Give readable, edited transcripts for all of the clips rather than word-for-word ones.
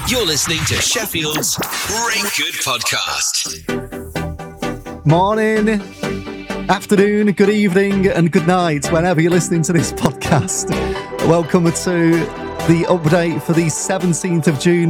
You're listening to Sheffield's Great Good Podcast. Morning, afternoon, good evening and good night whenever you're listening to this podcast. Welcome to the update for the 17th of June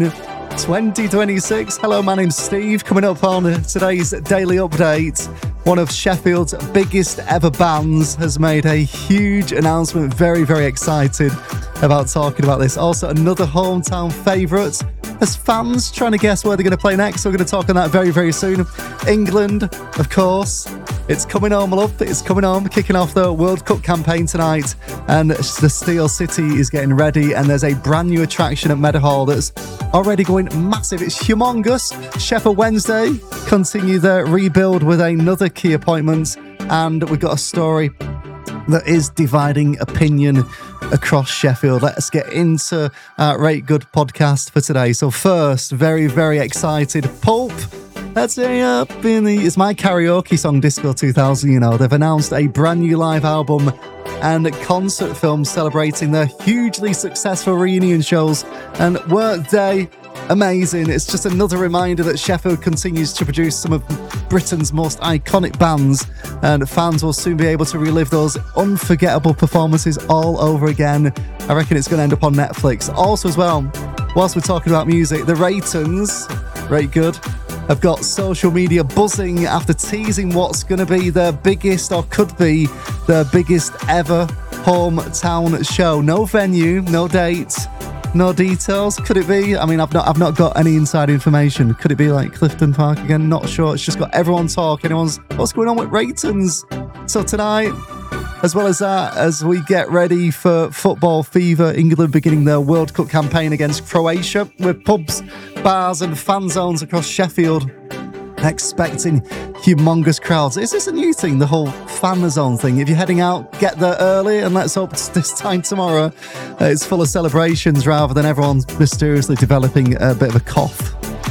2026. Hello, my name's Steve. Coming up on today's daily update, one of Sheffield's biggest ever bands has made a huge announcement. Very, very excited about talking about this. Also, another hometown favourite. As fans trying to guess where they're going to play next, we're going to talk on that very, very soon. England, of course. It's coming home, love. It's coming home. Kicking off the World Cup campaign tonight. And the Steel City is getting ready. And there's a brand new attraction at Meadowhall that's already going massive. It's humongous. Sheffield Wednesday continue their rebuild with another key appointment. And we've got a story that is dividing opinion across Sheffield. Let's get into our Rate Good podcast for today. So first, very, very excited. Pulp. Let's say it's my karaoke song Disco 2000, you know. They've announced a brand new live album and concert film celebrating their hugely successful reunion shows. And Workday, amazing. It's just another reminder that Sheffield continues to produce some of Britain's most iconic bands, and fans will soon be able to relive those unforgettable performances all over again. I reckon it's going to end up on Netflix. Also as well, whilst we're talking about music, the Raytons, Rate Good, have got social media buzzing after teasing what's going to be their biggest, or could be their biggest ever hometown show. No venue, no date, no details. Could it be? I mean, I've not got any inside information. Could it be like Clifton Park again? Not sure. It's just got everyone talking. What's going on with Raytons? So tonight, as well as that, as we get ready for football fever, England beginning their World Cup campaign against Croatia, with pubs, bars and fan zones across Sheffield expecting humongous crowds. Is this a new thing, the whole fan zone thing? If you're heading out, get there early, and let's hope this time tomorrow it's full of celebrations rather than everyone mysteriously developing a bit of a cough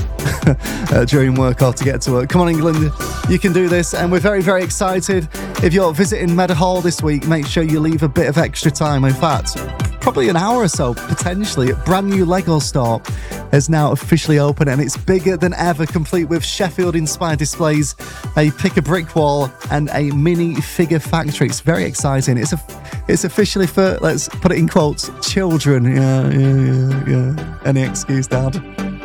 during work or to get to work. Come on, England, you can do this, and we're very, very excited. If you're visiting Meadowhall this week, make sure you leave a bit of extra time. In fact, probably an hour or so, potentially. A brand new Lego store is now officially open, and it's bigger than ever, complete with Sheffield-inspired displays, a pick-a-brick wall, and a mini figure factory. It's very exciting. It's officially for, let's put it in quotes, children. Yeah. Any excuse, Dad.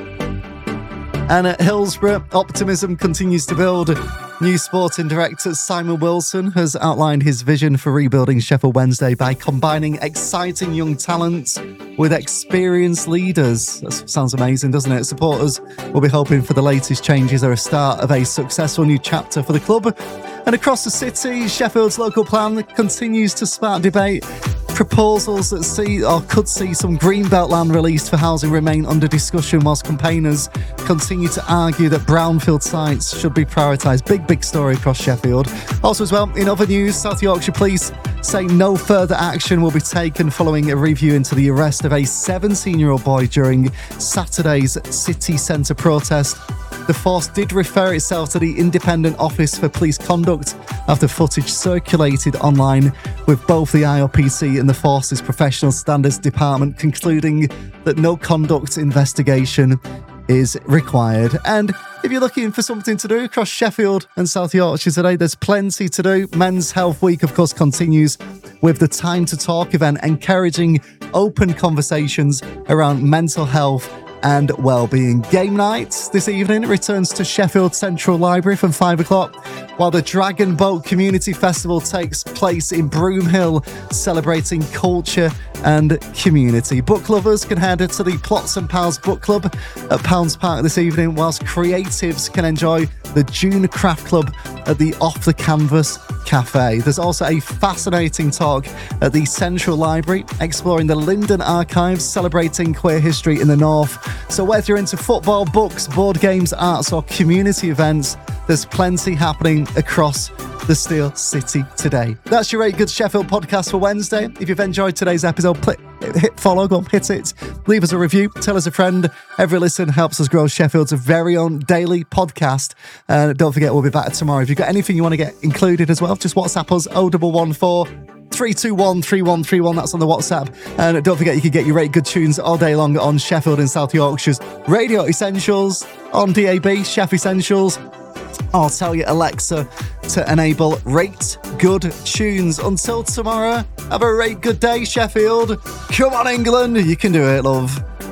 And at Hillsborough, optimism continues to build. New sporting director Simon Wilson has outlined his vision for rebuilding Sheffield Wednesday by combining exciting young talent with experienced leaders. That sounds amazing, doesn't it? Supporters will be hoping for the latest changes are a start of a successful new chapter for the club. And across the city, Sheffield's local plan continues to spark debate. Proposals that could see some greenbelt land released for housing remain under discussion, whilst campaigners continue to argue that brownfield sites should be prioritised. Big story across Sheffield. Also as well, in other news, South Yorkshire Police say no further action will be taken following a review into the arrest of a 17-year-old boy during Saturday's city centre protest. The force did refer itself to the Independent Office for Police Conduct after footage circulated online, with both the IOPC and the force's Professional Standards Department concluding that no conduct investigation is required. And if you're looking for something to do across Sheffield and South Yorkshire today, there's plenty to do. Men's Health Week, of course, continues with the Time to Talk event, encouraging open conversations around mental health and well-being. Game night this evening returns to Sheffield Central Library from 5 o'clock, while the Dragon Boat Community Festival takes place in Broomhill, celebrating culture and community. Book lovers can head to the Plots and Pals Book Club at Pounds Park this evening, whilst creatives can enjoy the June Craft Club at the Off the Canvas Cafe. There's also a fascinating talk at the Central Library, exploring the Linden Archives, celebrating queer history in the North. So whether you're into football, books, board games, arts or community events, There's plenty happening across the Steel City today. That's your Rate Good Sheffield podcast for Wednesday. If you've enjoyed today's episode, hit follow, go hit it. Leave us a review, tell us a friend. Every listen helps us grow Sheffield's very own daily podcast. And don't forget, we'll be back tomorrow. If you've got anything you want to get included as well, just WhatsApp us 0114 321 3131. That's on the WhatsApp. And don't forget, you can get your Rate Good tunes all day long on Sheffield and South Yorkshire's Radio Essentials, on DAB, Chef Essentials. I'll tell you, Alexa, to enable Rate Good tunes. Until tomorrow, have a Rate Good day, Sheffield. Come on, England. You can do it, love.